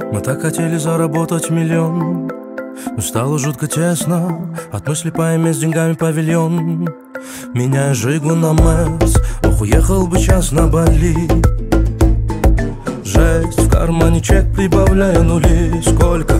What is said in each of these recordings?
Мы так хотели заработать миллион, но стало жутко тесно от мысли поиметь с деньгами павильон. Меняя Жигу на Мерс, ох, уехал бы час на Бали. Жесть, в кармане чек, прибавляя нули. Сколько?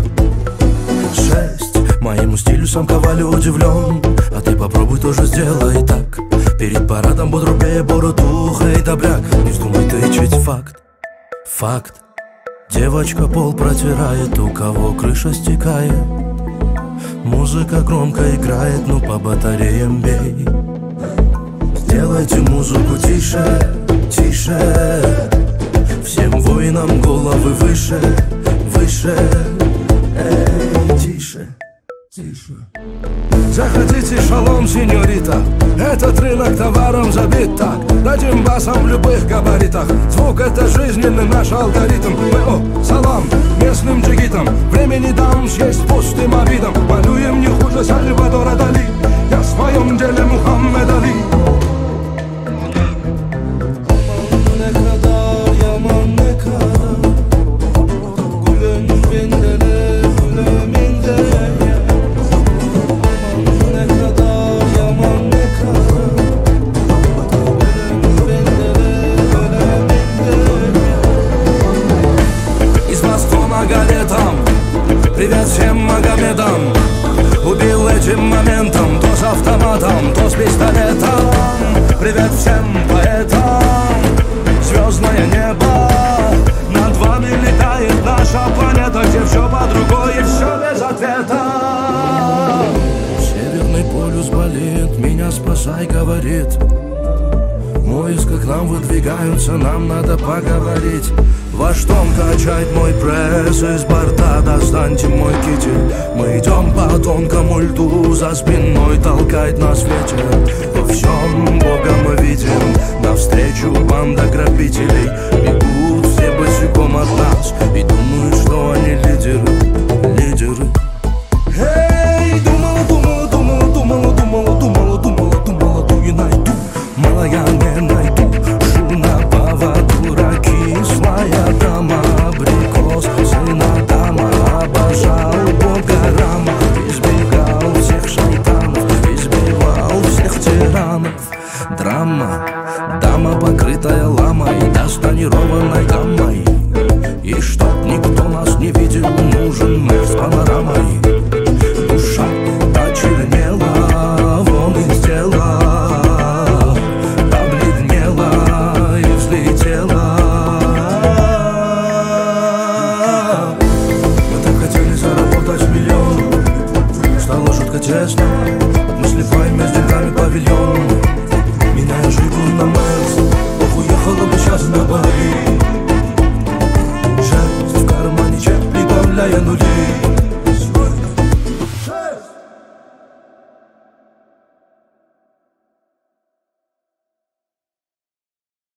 6. Моему стилю сам Коваль удивлен, а ты попробуй тоже сделай так. Перед парадом бодрубее бородуха и добряк. Не вздумай тычить факт. Факт. Девочка пол протирает, у кого крыша стекает. Музыка громко играет, ну по батареям бей. Сделайте музыку тише, тише. Всем воинам головы выше, выше. Эй, тише, тише. Заходите, шалом, сеньорита. Этот рынок товаром забит так. Дадим басом в любых габаритах. Звук — это жизненный наш алгоритм. Мы, салам, местным джигитам. Времени дам съесть пустым обидом. Малюем не хуже Сальвадора Дали. Я в своем деле Мухаммед Али. Привет всем Магомедам. Убил этим моментом, то с автоматом, то с пистолетом. Привет всем поэтам. Звездное небо, над вами летает наша планета, где все по-другому и все без ответа. Северный полюс болит, меня спасай, говорит. Поиска к нам выдвигаются, нам надо поговорить. Ваш дом качает мой пресс, из борта достаньте мой китель. Мы идем по тонкому льду, за спиной толкает нас ветер. Во всем Бога мы видим, навстречу банда грабителей. Бегут все босиком от нас и думают, что они лидеры, лидеры. Эй, думала, думала, думала, думала, думала, думала, думала, думала, ту и найду. Мало я не найду, шу на поводу раки. Кислая дама, абрикос, сына дама. Обожал Бога Рама, избегал всех шайтанов, избивал всех тиранов. Драма, дама, покрытая ламой да с тонированной гаммой. И чтоб никто нас не видел, нужен мэр с панорамой. Душа почернела, вон из тела, побледнела и взлетела. Мы так хотели заработать миллион, стало жутко тесно, мы слепаем с деньгами павильон. Меняя Жигу на Мерс, ох, уехала бы сейчас на Бали. Жесть, в кармане чек, прибавляя нули.